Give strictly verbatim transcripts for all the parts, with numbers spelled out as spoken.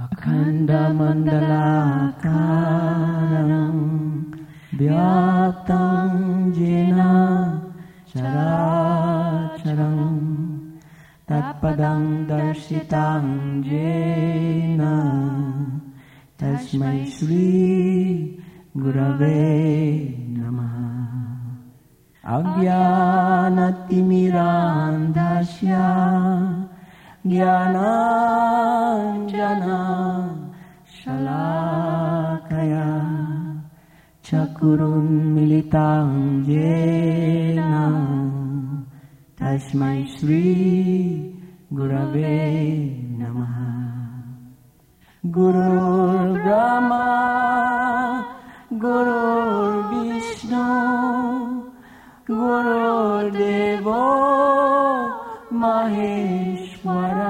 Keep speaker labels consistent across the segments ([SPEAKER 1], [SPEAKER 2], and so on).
[SPEAKER 1] Akhandamandalakaram Vyaptam Jena Characharam Tatpadam Darshitam Jena Tasmai Shri Gurave Namaha. Ajnanatimmirandhasya Jnananjana Shalakaya Chakurunmilitam Jena Tasmai Shri Gurave Namaha. Gurur Brahma Gurur Vishnu Gurur Devo Maheshwara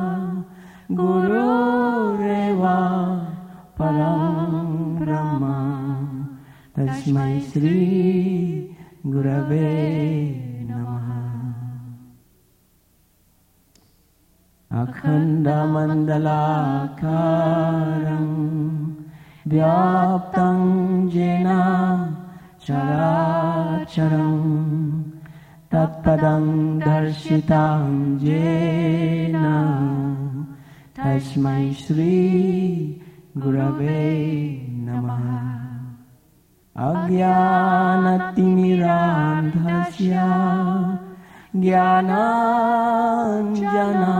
[SPEAKER 1] Gurureva Param Brahma Tasmai Shri Gurave Namaha. Akhandamandalakaram Vyaptam Jena Characharam Tatpadam Darshitam Jena Tasmai Shri Gurave Namaha. Ajnanatimmirandhasya Jnananjana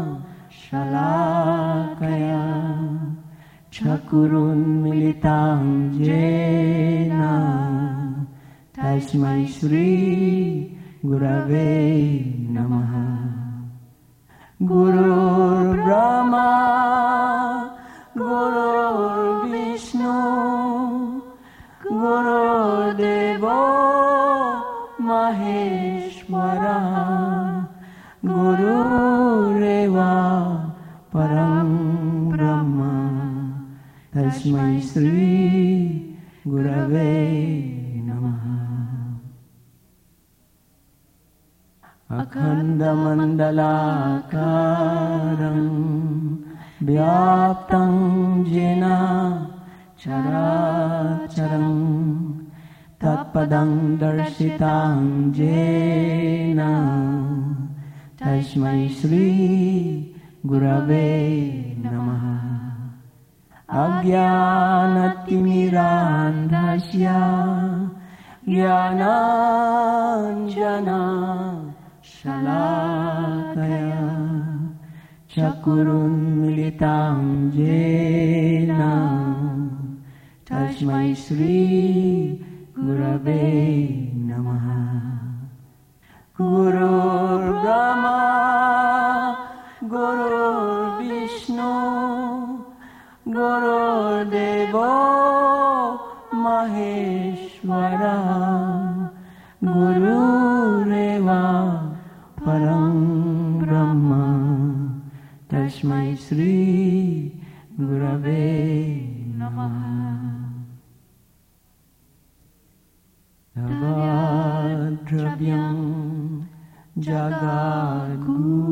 [SPEAKER 1] Shalakaya Chakurunmilitam Jena Tasmai Shri Gurave Namaha. Gurur Brahma Gurur Vishnu Gurur Devo Maheshwara Gurureva Param Brahma Tasmai Shri Gurave Namaha. Akhandamandalakaram Vyaptam Jena Characharam Tatpadam Darshitam Jena Tasmai Shri Gurave Namaha. Ajnanatimmirandhasya Jnananjana Shalakaya Chakurunmilitam Jena Tasmai Shri Gurave Namaha. Gurur Brahma Gurur Vishnu Gurur Devo Maheshwara Gurureva Param Brahma Tasmai Shri Gurave Namaha. Navadravyam Jagadguru